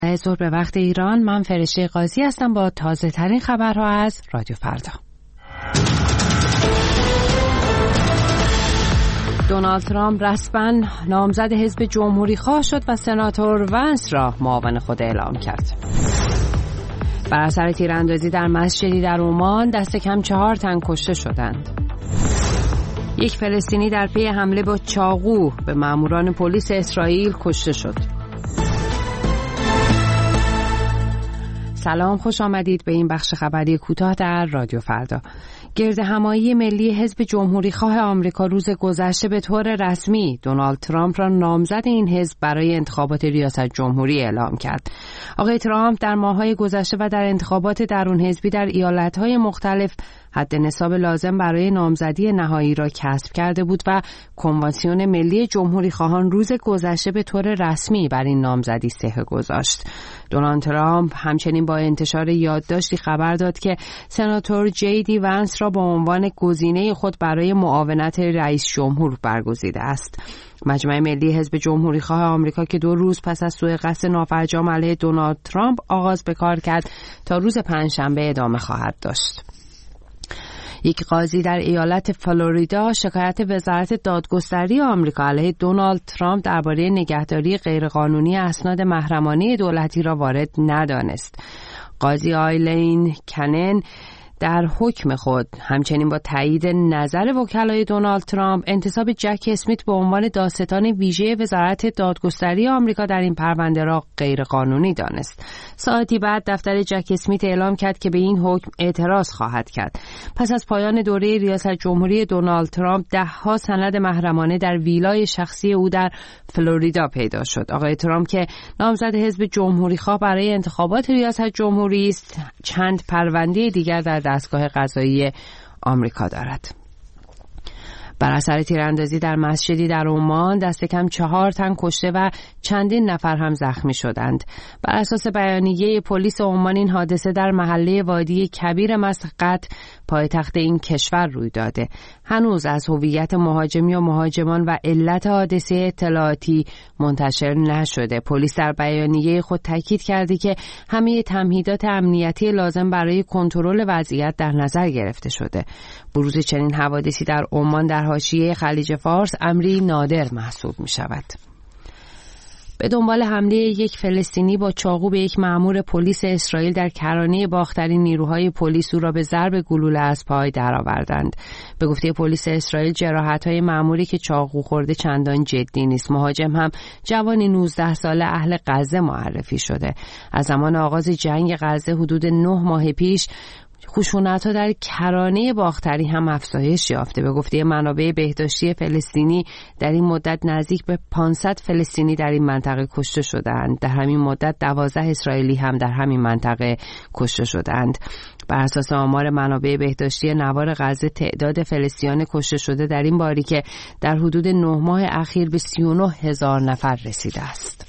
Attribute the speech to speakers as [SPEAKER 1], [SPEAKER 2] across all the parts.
[SPEAKER 1] ظهر به وقت ایران. من فرشته قاضی هستم با تازه ترین خبرها از رادیو فردا. دونالد ترامپ رسما نامزد حزب جمهوری خواه شد و سناتور ونس را معاون خود اعلام کرد. بر اثر تیراندازی در مسجدی در عمان دست کم 4 تن کشته شدند. یک فلسطینی در پی حمله با چاقو به ماموران پلیس اسرائیل کشته شد. سلام، خوش آمدید به این بخش خبری کوتاه در رادیو فردا. گردهمایی ملی حزب جمهوری خواه آمریکا روز گذشته به طور رسمی دونالد ترامپ را نامزد این حزب برای انتخابات ریاست جمهوری اعلام کرد. آقای ترامپ در ماه‌های گذشته و در انتخابات درون حزبی در ایالت‌های مختلف حد نصاب لازم برای نامزدی نهایی را کسب کرده بود و کنوانسیون ملی جمهوری خواهان روز گذشته به طور رسمی بر این نامزدی صحه گذاشت. دونالد ترامپ همچنین با انتشار یادداشتی خبر داد که سناتور جی دی ونس را به عنوان گزینه خود برای معاونت رئیس جمهور برگزیده است. مجمع ملی حزب جمهوری خواه آمریکا که 2 روز پس از سوء قصد نافرجام علیه دونالد ترامپ آغاز به کار کرد تا روز پنجشنبه ادامه خواهد داشت. یک قاضی در ایالت فلوریدا شکایت وزارت دادگستری آمریکا علیه دونالد ترامپ درباره نگهداری غیرقانونی اسناد محرمانه دولتی را وارد ندانست. قاضی آیلین کنن در حکم خود همچنین با تایید نظر وکلای دونالد ترامپ انتصاب جک اسمیت به عنوان دادستان ویژه وزارت دادگستری آمریکا در این پرونده را غیرقانونی دانست. ساعتی بعد دفتر جک اسمیت اعلام کرد که به این حکم اعتراض خواهد کرد. پس از پایان دوره ریاست جمهوری دونالد ترامپ 10 سند محرمانه در ویلای شخصی او در فلوریدا پیدا شد. آقای ترامپ که نامزد حزب جمهوری خواه برای انتخابات ریاست جمهوری است، چند پرونده دیگر در دستگاه قضایی آمریکا دارد. بر اثر تیراندازی در مسجدی در عمان دست کم 4 تن کشته و چندین نفر هم زخمی شدند. بر اساس بیانیه پلیس عمان این حادثه در محله وادی کبیر مسقط پایتخت این کشور روی داده. هنوز از هویت مهاجمی و مهاجمان و علت حادثه اطلاعاتی منتشر نشده. پلیس در بیانیه خود تاکید کرده که همه تمهیدات امنیتی لازم برای کنترل وضعیت در نظر گرفته شده. بروز چنین حوادثی در عمان در حاشیه خلیج فارس امری نادر محسوب می شود. به دنبال حمله یک فلسطینی با چاقو به یک مأمور پلیس اسرائیل در کرانه باختری نیروهای پلیس او را به ضرب گلوله از پای درآوردند. به گفته پلیس اسرائیل جراحت‌های مأموری که چاقو خورده چندان جدی نیست. مهاجم هم جوانی 19 ساله اهل غزه معرفی شده. از زمان آغاز جنگ غزه حدود 9 ماه پیش خشونت‌ها در کرانه باختری هم افزایش یافته. به گفته منابع بهداشتی فلسطینی در این مدت نزدیک به 500 فلسطینی در این منطقه کشته شدند. در همین مدت 12 اسرائیلی هم در همین منطقه کشته شدند. بر اساس آمار منابع بهداشتی نوار غزه تعداد فلسطینیان کشته شده در این باریکه در حدود 9 ماه اخیر به 39,000 نفر رسیده است.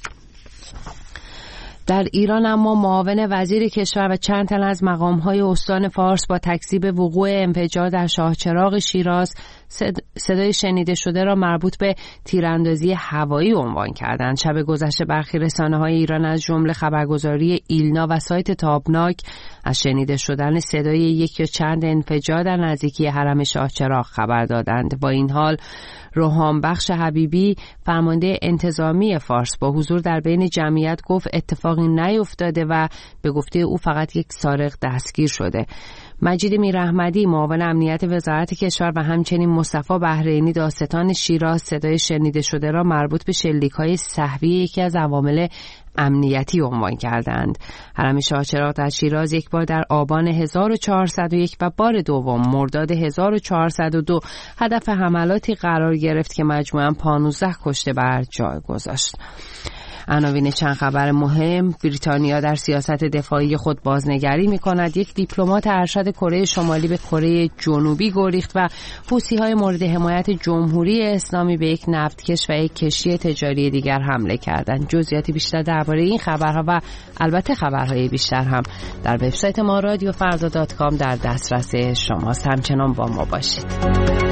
[SPEAKER 1] در ایران اما معاون وزیر کشور و چند تن از مقام‌های استان فارس با تکذیب وقوع انفجار در شاهچراغ شیراز صدای شنیده شده را مربوط به تیراندازی هوایی عنوان کردند. شب گذشته برخی رسانه‌های ایران از جمله خبرگزاری ایلنا و سایت تابناک از شنیده شدن صدای یک یا چند انفجار در نزدیکی حرم شاهچراغ خبر دادند. با این حال روحان بخش حبیبی فرمانده انتظامی فارس با حضور در بین جمعیت گفت اتفاقی نیفتاده و به گفته او فقط یک سارق دستگیر شده. مجید میراحمدی معاون امنیت وزارت کشور و همچنین مصطفی بحرینی دادستان شیراز صدای شنیده شده را مربوط به شلیک‌های سهوی یکی از عوامل امنیتی عنوان کردند. حرم شاهچراغ در شیراز یک بار در آبان 1401 و بار دوم مرداد 1402 هدف حملاتی قرار گرفت که مجموعاً 15 کشته بر جای گذاشت. عناوین چند خبر مهم: بریتانیا در سیاست دفاعی خود بازنگری می‌کند. یک دیپلمات ارشد کره شمالی به کره جنوبی گریخت و حوثی‌های مورد حمایت جمهوری اسلامی به یک نفتکش و یک کشتی تجاری دیگر حمله کردند. جزئیات بیشتر درباره این خبرها و البته خبرهای بیشتر هم در وبسایت ما رادیوفردا.com در دسترس شماست. همچنان با ما باشید.